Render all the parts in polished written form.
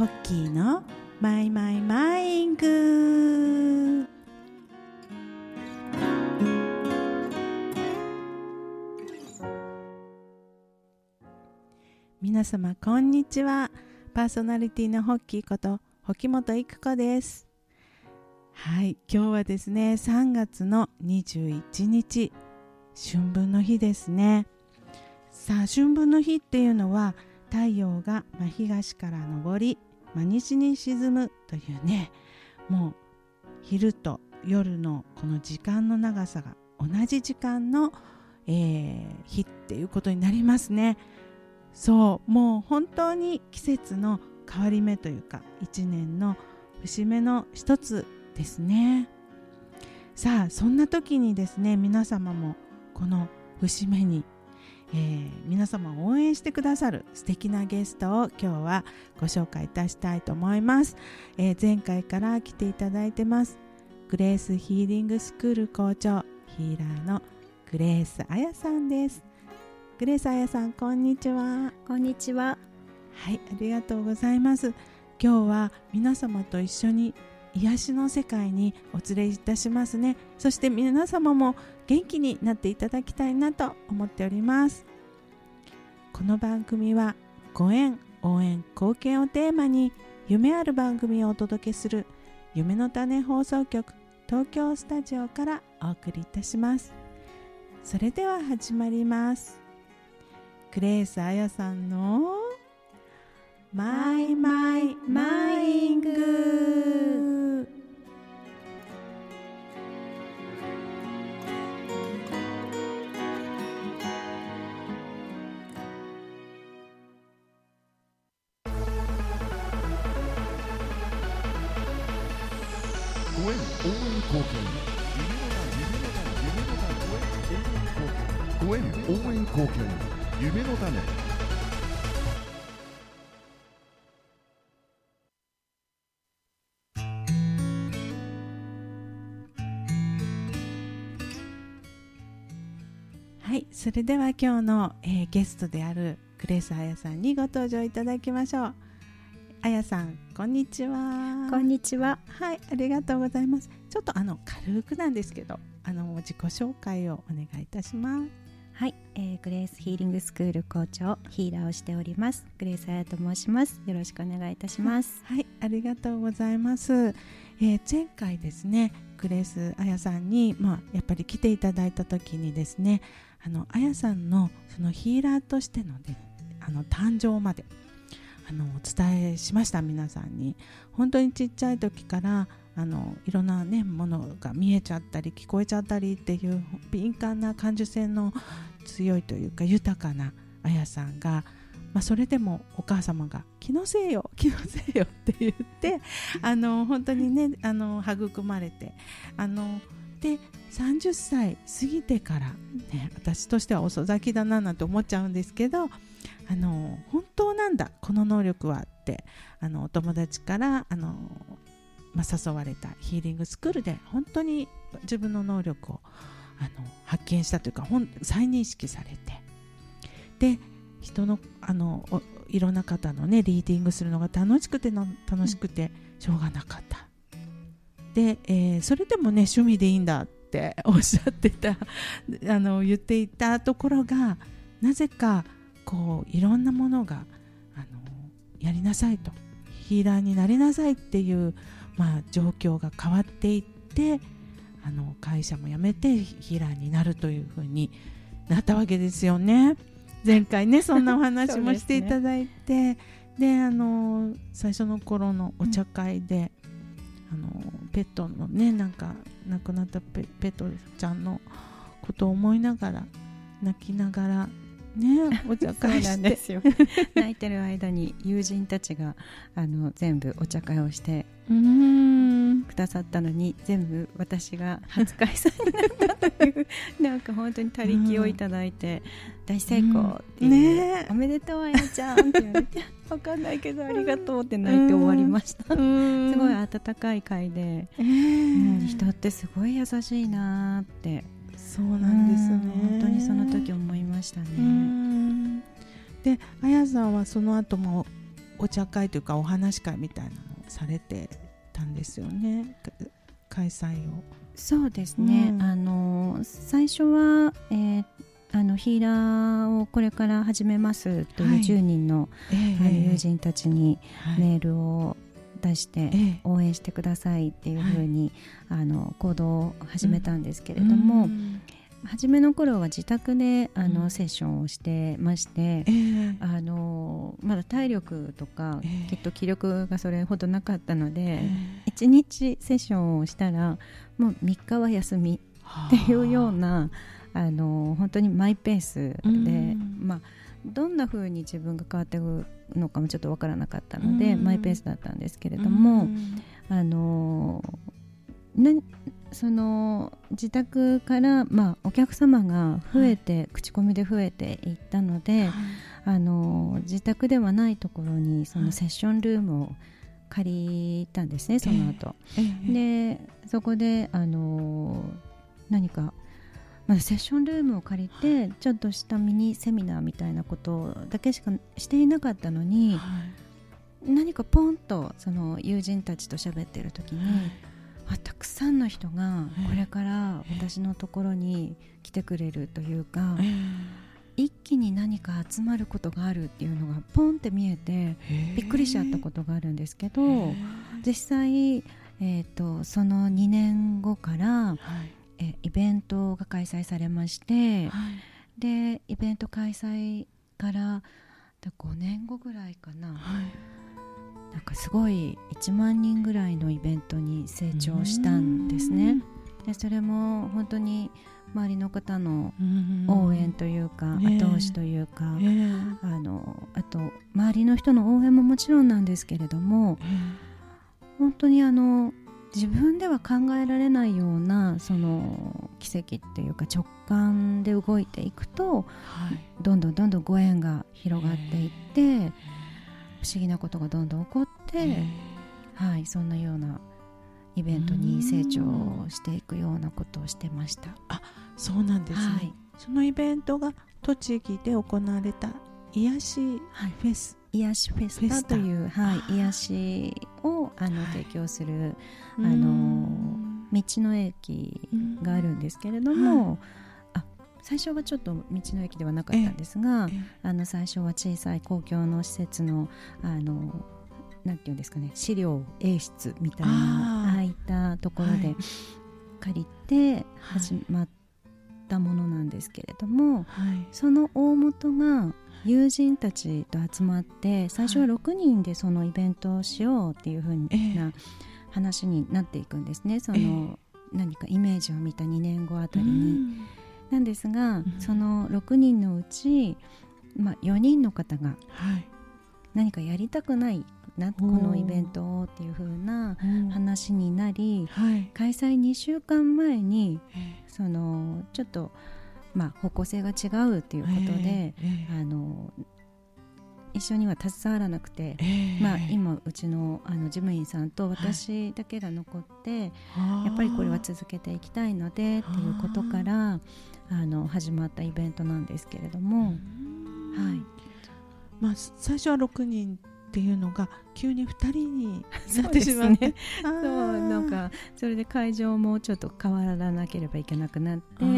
ホッキーのマイマイマイング。皆様こんにちは。パーソナリティのホッキーこと保木本育子です。はい、今日はですね3月の21日春分の日ですね。さあ、春分の日っていうのは太陽が東から昇り西に沈むというね、もう昼と夜のこの時間の長さが同じ時間の、日っていうことになりますね。そう、もう本当に季節の変わり目というか一年の節目の一つですね。さあ、そんな時にですね、皆様もこの節目に皆様を応援してくださる素敵なゲストを今日はご紹介いたしたいと思います。前回から来ていただいてますグレースヒーリングスクール校長ヒーラーのグレース彩さんです。グレース彩さん、こんにちは。 こんにちは。 はい、ありがとうございます。今日は皆様と一緒に癒しの世界にお連れいたしますね。そして皆様も元気になっていただきたいなと思っております。この番組はご縁、応援、貢献をテーマに夢ある番組をお届けする夢の種放送局東京スタジオからお送りいたします。それでは始まります。グレース彩さんのマイマイマイング。 ご縁応援貢献、ご縁応援貢献、夢の種。 はい、それでは今日の、ゲストであるグレース彩さんにご登場いただきましょう。彩さん、こんにちは。 こんにちは。 はい、ありがとうございます。ちょっと軽くなんですけど自己紹介をお願いいたします。 はい、グレースヒーリングスクール校長ヒーラーをしておりますグレース彩と申します。よろしくお願いいたします。 はい、ありがとうございます。前回ですねグレース彩さんに、やっぱり来ていただいた時にですね、彩さんのそのヒーラーとしての、ね、誕生までお伝えしました。皆さんに本当にちっちゃい時からいろんな、ね、ものが見えちゃったり聞こえちゃったりっていう敏感な感受性の強いというか豊かな彩さんが、それでもお母様が気のせいよ気のせいよって言って本当にね育まれてで30歳過ぎてから、ね、私としては遅咲きだななんて思っちゃうんですけど本当なんだこの能力はってお友達から誘われたヒーリングスクールで本当に自分の能力を発見したというか再認識されて、で人のいろんな方のねリーディングするのが楽しくてしょうがなかった。で、それでもね趣味でいいんだっておっしゃってた言っていたところが、なぜかこういろんなものがやりなさいと、ヒーラーになりなさいっていう、状況が変わっていって会社も辞めてヒーラーになるというふうになったわけですよね。前回ねそんなお話もしていただいてで、最初の頃のお茶会で、ペットのねなんか亡くなったペットちゃんのことを思いながら泣きながらねお茶会してそうなんですよ泣いてる間に友人たちが全部お茶会をしてくださったのに、全部私が初開催になったというなんか本当に他力をいただいて、大成功っていう、おめでとうあやちゃんって言われて分かんないけどありがとうって泣いて終わりました。すごい温かい会で、人ってすごい優しいなって。 そうなんですね。 本当にその時思いましたね。 で、あやさんはその後もお茶会というかお話会みたいなのをされてたんですよね、開催を。 そうですね、最初は、ヒーラーをこれから始めますという10人の、友人たちにメールを出して応援してくださいっていうふうに、行動を始めたんですけれども、初めの頃は自宅でセッションをしてまして、まだ体力とか、きっと気力がそれほどなかったので、1日セッションをしたらもう3日は休みっていうような本当にマイペースで、どんな風に自分が変わっていくのかもちょっと分からなかったので、マイペースだったんですけれども、その自宅から、お客様が増えて、口コミで増えていったので、自宅ではないところにそのセッションルームを借りたんですね、その後、でそこで何かセッションルームを借りて、ちょっとしたミニセミナーみたいなことだけしかしていなかったのに、何かポンとその友人たちと喋っている時に、たくさんの人がこれから私のところに来てくれるというか、一気に何か集まることがあるっていうのがポンって見えて、びっくりしちゃったことがあるんですけど、実際、その2年後から、イベントが開催されまして、でイベント開催から5年後ぐらいかな、なんかすごい1万人ぐらいのイベントに成長したんですね。でそれも本当に周りの方の応援というか、後押しというか、あと周りの人の応援ももちろんなんですけれども、本当に自分では考えられないようなその奇跡っていうか直感で動いていくと、どんどんご縁が広がっていって、不思議なことがどんどん起こって、そんなようなイベントに成長していくようなことをしてました。 そうなんですね、そのイベントが栃木で行われた癒しフェス、 癒しフェスタという、癒しを提供する道の駅があるんですけれども、最初はちょっと道の駅ではなかったんですが、最初は小さい公共の施設のなんていうんですかね、資料 A 室みたいなああいったところで借りて始まったものなんですけれども、その大元が友人たちと集まって、最初は6人でそのイベントをしようっていう風な話になっていくんですね。その何かイメージを見た2年後あたりに、なんですが、その6人のうち、4人の方が何かやりたくないな、このイベントをっていう風な話になり、開催2週間前にそのちょっと方向性が違うっていうことで、一緒には携わらなくて、今うちの事務員さんと私だけが残って、やっぱりこれは続けていきたいのでっていうことから始まったイベントなんですけれども、 最初は6人っていうのが急に2人になってしまって、 なんかそれで会場もちょっと変わらなければいけなくなって、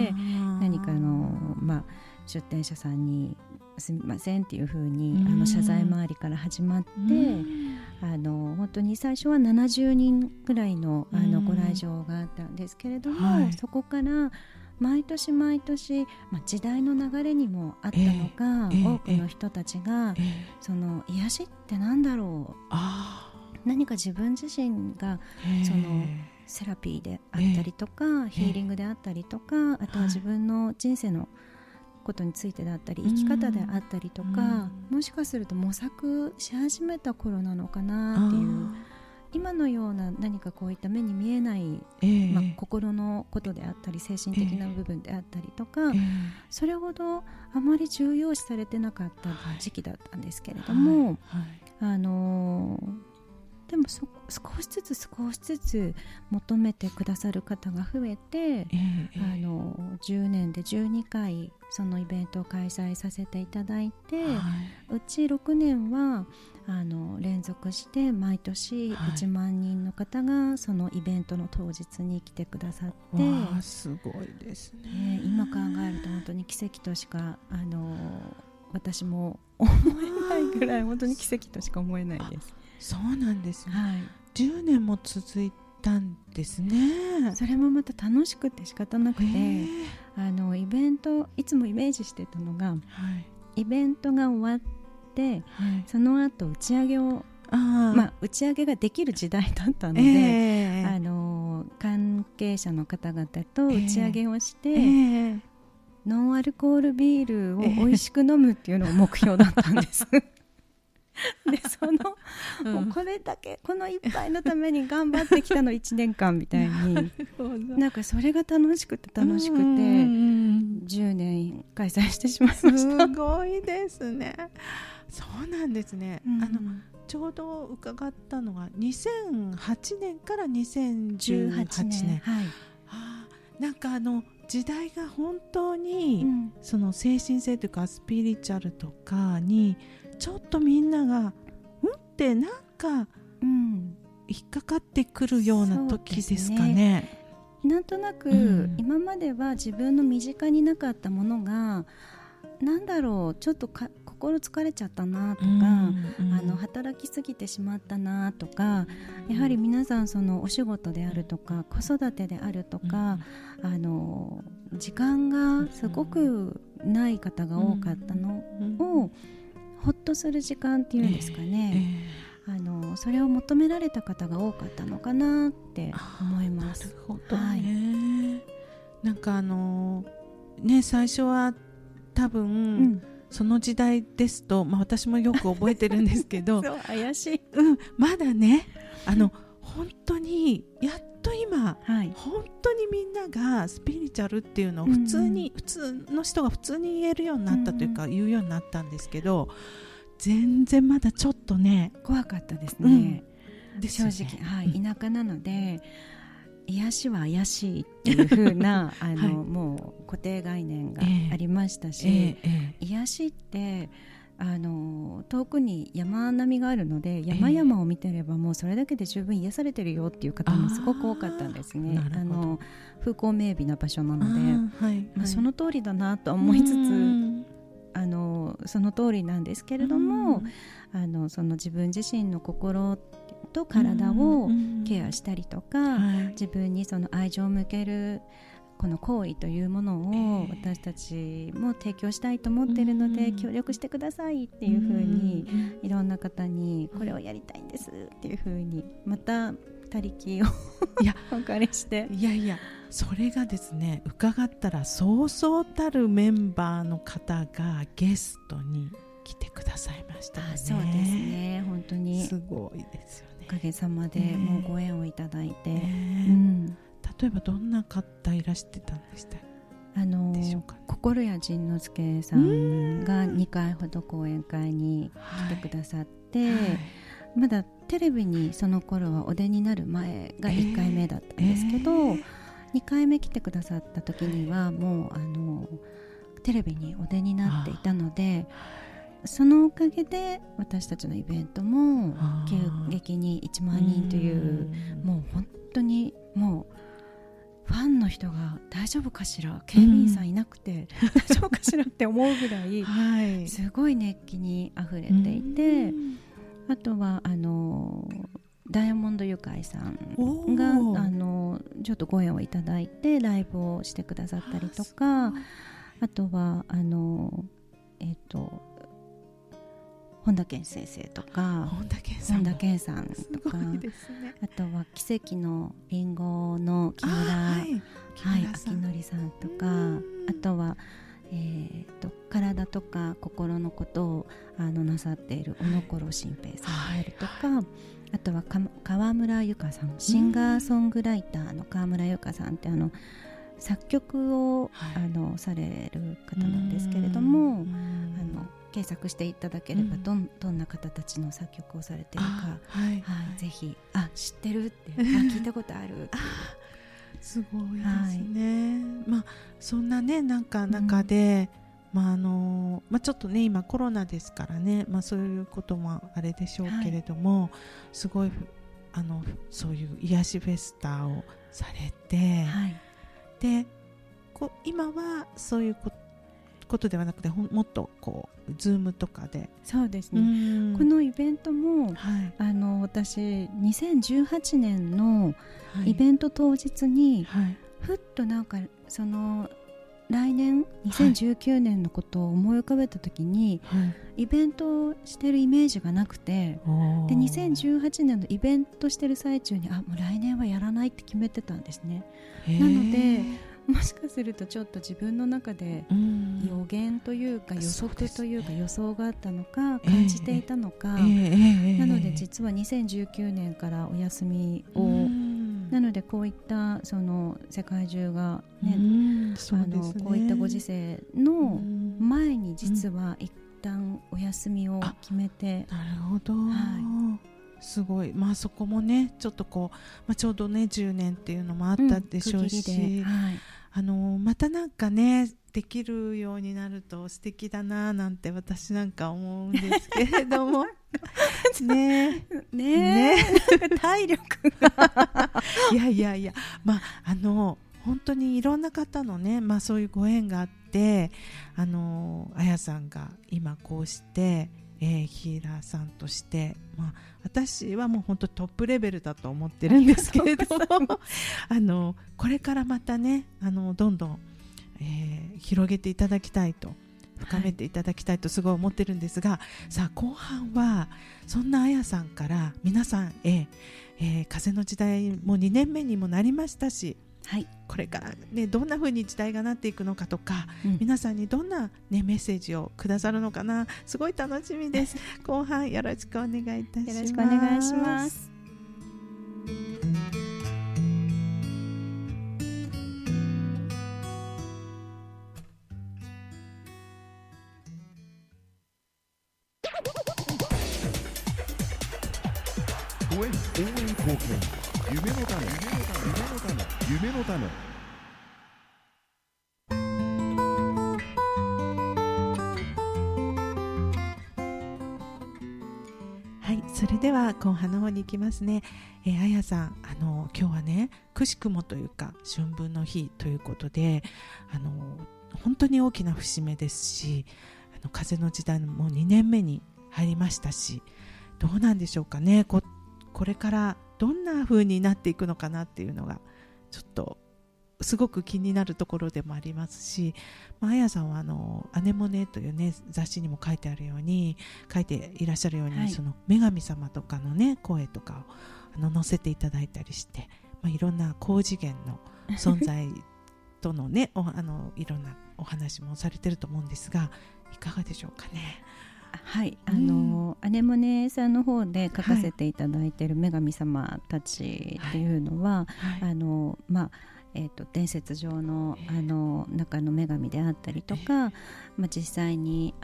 何か出店者さんにすみませんっていう風に謝罪回りから始まって、本当に最初は70人ぐらいのご来場があったんですけれども、そこから毎年毎年、時代の流れにもあったのか、多くの人たちが、その癒しってなんだろう、何か自分自身がそのセラピーであったりとか、ヒーリングであったりとか、あとは自分の人生のことについてだったり、生き方であったりとか、もしかすると模索し始めた頃なのかなっていう、今のような何かこういった目に見えない、心のことであったり精神的な部分であったりとか、それほどあまり重要視されてなかった時期だったんですけれども、 でも少しずつ求めてくださる方が増えて、10年で12回そのイベントを開催させていただいて、うち6年は連続して毎年1万人の方がそのイベントの当日に来てくださって、 わあすごいですね。 今考えると本当に奇跡としか私も思えないぐらい本当に奇跡としか思えないです。 そうなんですね、10年も続いたんですね。 それもまた楽しくて仕方なくて、イベントいつもイメージしてたのが、イベントが終わって、その後打ち上げを打ち上げができる時代だったので、関係者の方々と打ち上げをして、ノンアルコールビールを美味しく飲むっていうのが目標だったんですでもうこれだけこの一杯のために頑張ってきたの1年間みたいになんかそれが楽しくて10年開催してしまいました。 すごいですね。そうなんですね、ちょうど伺ったのが2008年から2018年、なんか時代が本当に、その精神性というかスピリチュアルとかにちょっとみんながってなんか、引っかかってくるような時ですかね。 なんとなく、今までは自分の身近になかったものがなんだろうちょっと心疲れちゃったなとか、働きすぎてしまったなとか、やはり皆さんそのお仕事であるとか子育てであるとか、時間がすごくない方が多かったのを、ほっとする時間っていうんですかね、それを求められた方が多かったのかなって思います。 なるほどね、なんか最初は多分、その時代ですと、私もよく覚えてるんですけどそう怪しい、 まだね本当にやっと今、本当にみんながスピリチュアルっていうのを普通の人が普通に言えるようになったというか、言うようになったんですけど、全然まだちょっとね怖かったですね、 ですよね。 正直、田舎なので癒しは怪しいっていう風なもう固定概念がありましたし、癒しって遠くに山並みがあるので山々を見てればもうそれだけで十分癒されてるよっていう方もすごく多かったんですね。風光明媚な場所なので、その通りだなと思いつつ、その通りなんですけれども、その自分自身の心と体をケアしたりとか、自分にその愛情を向けるこの行為というものを私たちも提供したいと思っているので、協力してくださいっていうふうにいろんな方にこれをやりたいんですっていうふうにまた他力をお借りして、 それがですね、伺ったらそうそうたるメンバーの方がゲストに来てくださいましたね。 そうですね、本当にすごいですよね。 おかげさまでもうご縁をいただいて、 例えばどんな方いらしてたんでしたでしょうか。 心谷仁之助さんが2回ほど講演会に来てくださって、まだテレビにその頃はお出になる前が1回目だったんですけど、2回目来てくださった時にはもうテレビにお出になっていたので、そのおかげで私たちのイベントも急激に1万人というもう本当にもうファンの人が大丈夫かしら、警備員さんいなくて大丈夫かしらって思うぐらいすごい熱気にあふれていて、あとはダイヤモンドユカイさんがちょっとご縁をいただいてライブをしてくださったりとか、あとは本田健先生とか本田健さんとか、あとは奇跡のリンゴの木村明則さんとか、あとは体とか心のことをなさっている小野頃新平さんであるとか、あとは川村由香さん、シンガーソングライターの川村由香さんって作曲をされる方なんですけれども、 検索していただければ、どんな方たちの作曲をされているか、ぜひ知ってるって聞いたことあるってすごいですね、そんなね中で、ちょっとね今コロナですからね、そういうこともあれでしょうけれども、すごいそういう癒しフェスタをされて、で今はそういうことではなくてもっとズームとかで。 そうですね、このイベントも、私2018年のイベント当日に、ふっとその来年2019年のことを思い浮かべた時に、イベントをしてるイメージがなくて、で2018年のイベントしてる最中にもう来年はやらないって決めてたんですね。なのでもしかするとちょっと自分の中で予言というか予測というか予想があったのか感じていたのか、なので実は2019年からお休みを、なのでこういったその世界中が、こういったご時世の前に実は一旦お休みを決めて、 なるほど、すごい、そこもねちょっとちょうどね10年っていうのもあったでしょうし、またねできるようになると素敵だななんて私なんか思うんですけれどもね体力がいや本当にいろんな方のね、そういうご縁があって、綾さんが今こうしてヒーラーさんとして、私はもう本当トップレベルだと思ってるんですけれどもこれからまたねどんどん、広げていただきたいと、深めていただきたいとすごい思ってるんですが、さあ後半はそんな綾さんから皆さんへ、風の時代も2年目にもなりましたし、これから、どんな風に時代がなっていくのかとか、皆さんにどんな、メッセージをくださるのかな、すごい楽しみです後半よろしくお願いいたします。 よろしくお願いします。 応援貢献、夢の種、夢の種。 それでは後半の方に行きますね。綾さん、今日はねくしくもというか春分の日ということで、本当に大きな節目ですし、風の時代も2年目に入りましたし、どうなんでしょうかね、これからどんな風になっていくのかなっていうのがちょっとすごく気になるところでもありますし、綾さんはアネモネという、ね、雑誌にも書いてあるように書いていらっしゃるように、その女神様とかの、ね、声とかを載せていただいたりして、いろんな高次元の存在とのねいろんなお話もされてると思うんですが、いかがでしょうかね。 アネモネさんの方で書かせていただいている女神様たちっていうのは、伝説上の、中の女神であったりとか、実際に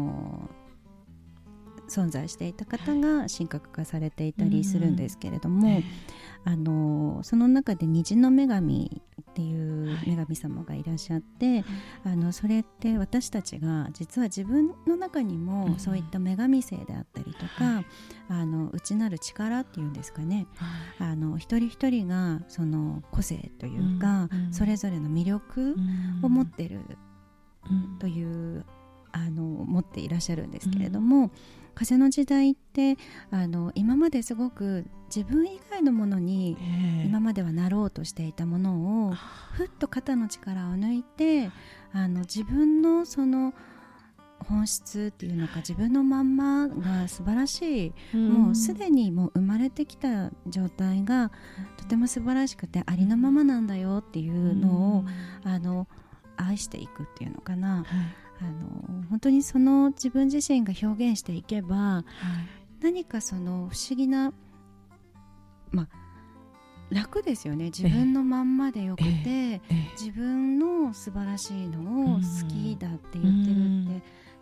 存在していた方が神格化されていたりするんですけれども、その中で虹の女神っていう女神様がいらっしゃって、それって私たちが実は自分の中にもそういった女神性であったりとか、内なる力っていうんですかね、一人一人がその個性というか、それぞれの魅力を持っているという持っていらっしゃるんですけれども、風の時代って今まですごく自分以外のものに今まではなろうとしていたものをふっと肩の力を抜いて自分のその本質っていうのか、自分のまんまが素晴らしい、もうすでにもう生まれてきた状態がとても素晴らしくてありのままなんだよっていうのを愛していくっていうのかな、本当にその自分自身が表現していけば、何かその不思議な、楽ですよね。自分のまんまでよくて、自分の素晴らしいのを好きだって言ってるって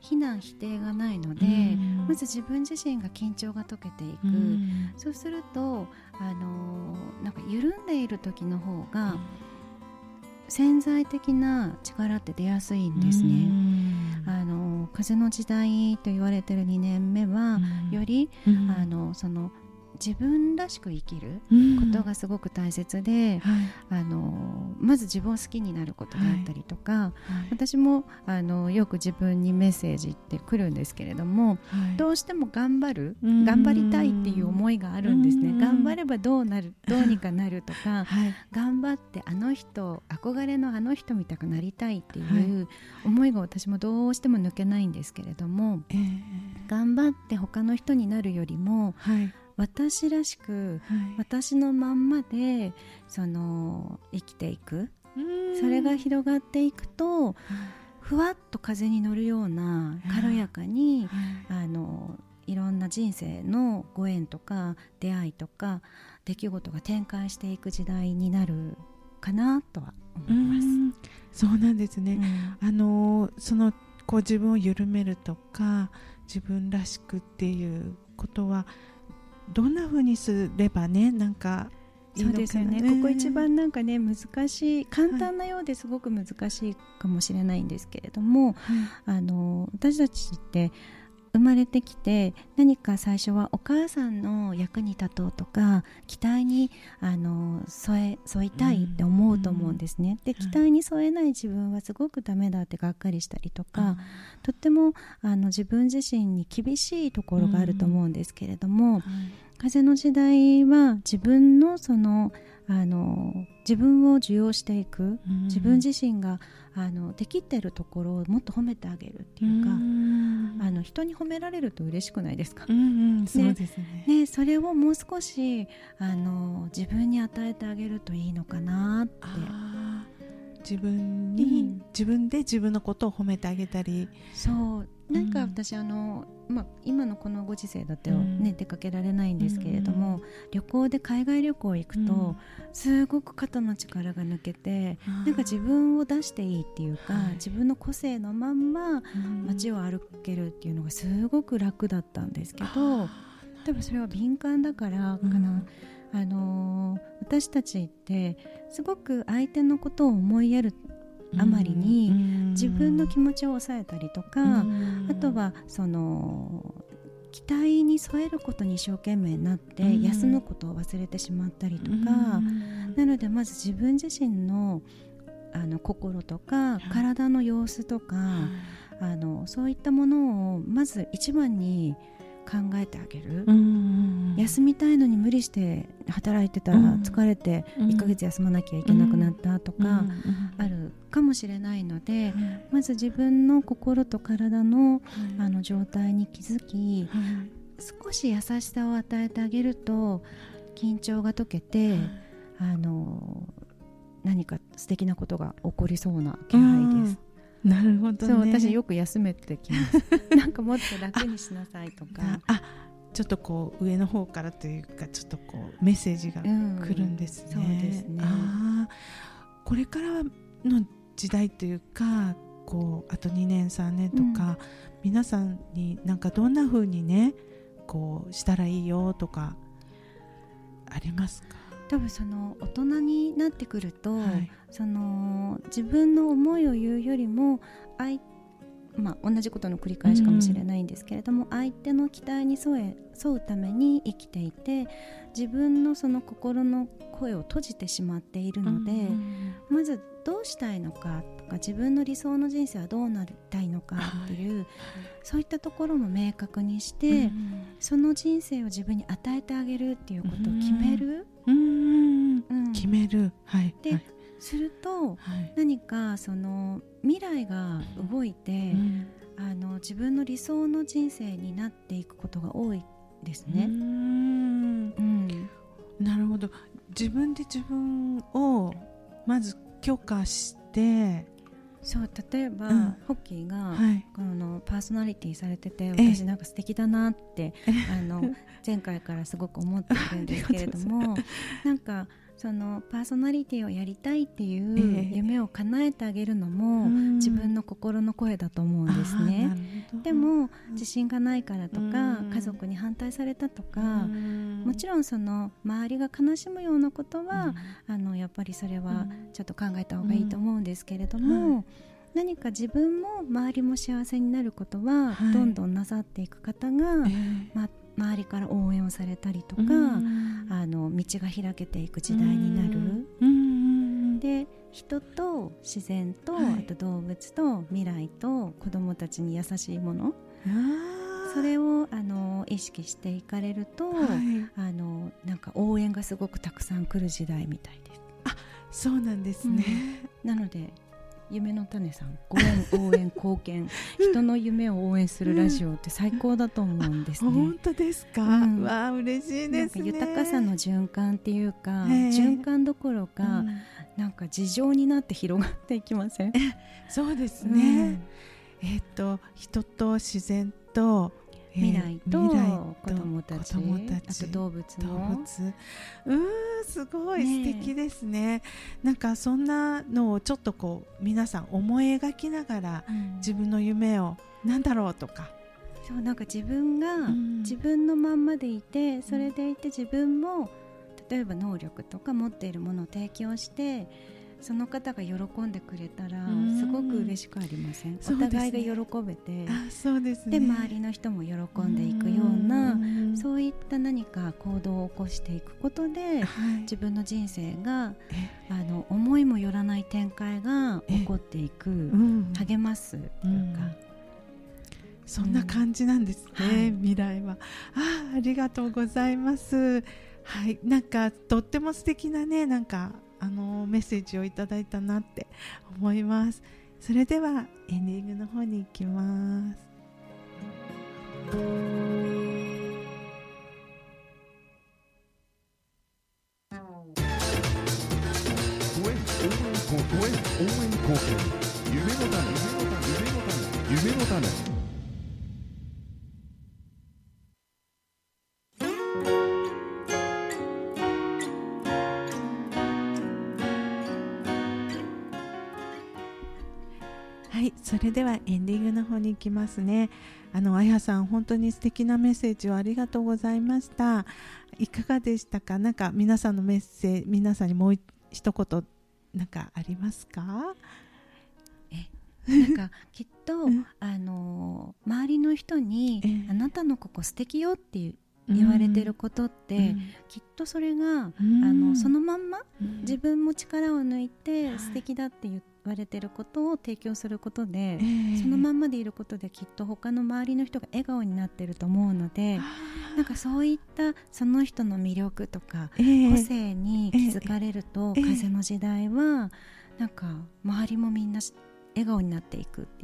非難否定がないので、まず自分自身が緊張が解けていく、そうするとなんか緩んでいる時の方が潜在的な力って出やすいんですね。風の時代と言われている2年目は、よりその自分らしく生きることがすごく大切で、まず自分を好きになることだったりとか、私もよく自分にメッセージって来るんですけれども、どうしても頑張りたいっていう思いがあるんですね。頑張ればどうにかなるとか、頑張って憧れのあの人みたくなりたいっていう思いが私もどうしても抜けないんですけれども、頑張って他の人になるよりも、私らしく、私のまんまで生きていく、それが広がっていくと、ふわっと風に乗るような軽やかに、いろんな人生のご縁とか出会いとか出来事が展開していく時代になるかなとは思います。 そうなんですね。こう自分を緩めるとか自分らしくっていうことはどんな風にすればね、なんかいいのかな。 そうですよね。ここ一番なんかね、難しい、簡単なようですごく難しいかもしれないんですけれども、私たちって生まれてきて何か最初はお母さんの役に立とうとか期待に添いたいって思うと思うんですね。で、期待に添えない自分はすごくダメだってがっかりしたりとか、とっても自分自身に厳しいところがあると思うんですけれども、風の時代は自分の自分を受容していく、自分自身ができてるところをもっと褒めてあげるっていうか、人に褒められると嬉しくないですか。 そうですね。 それをもう少し自分に与えてあげるといいのかなって。 自分で自分のことを褒めてあげたり。 そうなんか私今のこのご時世だと出かけられないんですけれども、旅行で海外旅行行くと、すごく肩の力が抜けて、なんか自分を出していいっていうか、自分の個性のまんま街を歩けるっていうのがすごく楽だったんですけど、多分それは敏感だからかな。私たちってすごく相手のことを思いやるあまりに自分の気持ちを抑えたりとか、あとは期待に添えることに一生懸命になって休むことを忘れてしまったりとか、なのでまず自分自身の心とか体の様子とか、そういったものをまず一番に考えてあげる。休みたいのに無理して働いてたら疲れて1ヶ月休まなきゃいけなくなったとかあるかもしれないので、まず自分の心と体の状態に気づき、少し優しさを与えてあげると緊張が解けて、何か素敵なことが起こりそうな気配です。 なるほどね。 そう、私よく休めてきますなんかもっと楽にしなさいとかちょっとこう上の方からというか、ちょっとこうメッセージが来るんですね。 そうですね。 これからの時代というか、こうあと2年3年とか、皆さんになんかどんな風にねこうしたらいいよとかありますか？ 多分大人になってくると、自分の思いを言うよりも同じことの繰り返しかもしれないんですけれども、相手の期待に沿うために生きていて、自分の心の声を閉じてしまっているので、まずどうしたいのかとか、自分の理想の人生はどうなりたいのかっていう、そういったところも明確にして、その人生を自分に与えてあげるっていうことを決める。 決める。 ですると、何か未来が動いて、自分の理想の人生になっていくことが多いですね。 なるほど。自分で自分をまず許可して、 そう例えば、ホッキーが、このパーソナリティされてて、私なんか素敵だなって前回からすごく思ってるんですけれどもなんかパーソナリティをやりたいっていう夢を叶えてあげるのも、自分の心の声だと思うんですね。でも自信がないからとか、家族に反対されたとか、もちろんその周りが悲しむようなことは、やっぱりそれはちょっと考えた方がいいと思うんですけれども、何か自分も周りも幸せになることはどんどんなさっていく方が、周りから応援をされたりとか、道が開けていく時代になる。で、人と自然と、あと動物と未来と子どもたちに優しいもの、それを意識していかれると、なんか応援がすごくたくさん来る時代みたいです。 あ、そうなんですね。 なので夢の種さん、ご縁、応援、貢献人の夢を応援するラジオって最高だと思うんですね。 本当ですか。わあ、嬉しいですね。 なんか豊かさの循環っていうか、循環どころか、なんか事情になって広がっていきません？ そうですね。人と自然と未来と子供たち、あと動物も。 すごい素敵ですね。なんかそんなのをちょっとこう皆さん思い描きながら、自分の夢をなんだろうとか、 そうなんか自分が自分のまんまでいて、それでいて自分も例えば能力とか持っているものを提供して、その方が喜んでくれたらすごく嬉しくありません？お互いが喜べて、 そうですね。 で周りの人も喜んでいくような、そういった何か行動を起こしていくことで、自分の人生が思いもよらない展開が起こっていく、励ますというか、 そんな感じなんですね、未来は。ありがとうございます。なんかとっても素敵なね、なんかメッセージをいただいたなって思います。それではエンディングの方に行きます。 夢の種。 それではエンディングの方に行きますね。あやさん、本当に素敵なメッセージをありがとうございました。いかがでしたか？なんか皆さんのメッセージ、皆さんにもう一言なんかありますか？ なんかきっと周りの人に、あなたのここ素敵よって言われてることって、きっとそれが、そのまんま、自分も力を抜いて素敵だって言われてることを提供することで、そのまんまでいることできっと他の周りの人が笑顔になってると思うので、なんかそういったその人の魅力とか、個性に気づかれると、風の時代はなんか周りもみんな笑顔になっていくっていう。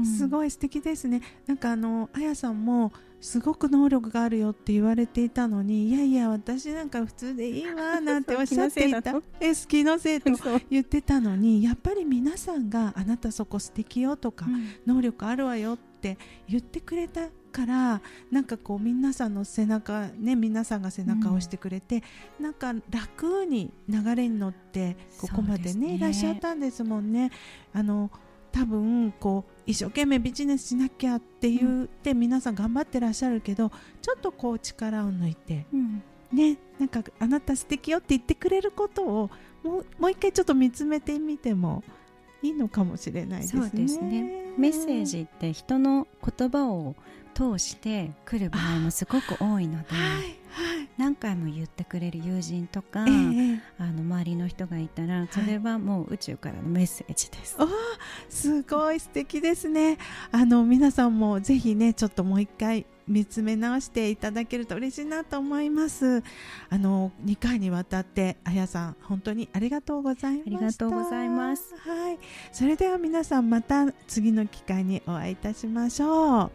すごい素敵ですね。なんかあやさんもすごく能力があるよって言われていたのに、いやいや私なんか普通でいいわなんておっしゃっていた。好きのせいと言ってたのに、やっぱり皆さんがあなたそこ素敵よとか、能力あるわよって言ってくれたから、なんかこう皆さんの背中ね、皆さんが背中を押してくれて、なんか楽に流れに乗ってここまでねいらっしゃったんですもんね。多分こう一生懸命ビジネスしなきゃって言って皆さん頑張ってらっしゃるけど、ちょっとこう力を抜いて、ね、なんかあなた素敵よって言ってくれることをもう一回ちょっと見つめてみてもいいのかもしれないですね。 そうですね。メッセージって人の言葉を通して来る場合もすごく多いので、何回も言ってくれる友人とか、周りの人がいたら、それはもう宇宙からのメッセージです。 すごい素敵ですね。皆さんもぜひね、ちょっともう一回見つめ直していただけると嬉しいなと思います。2回にわたってあやさん本当にありがとうございました。 ありがとうございます。 それでは皆さんまた次の機会にお会いいたしましょう。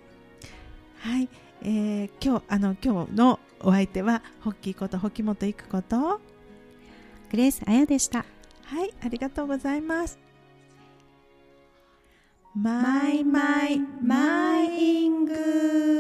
今日のお相手はホッキーことホキモトイクことグレースあやでした。 ありがとうございます。マイマイマイング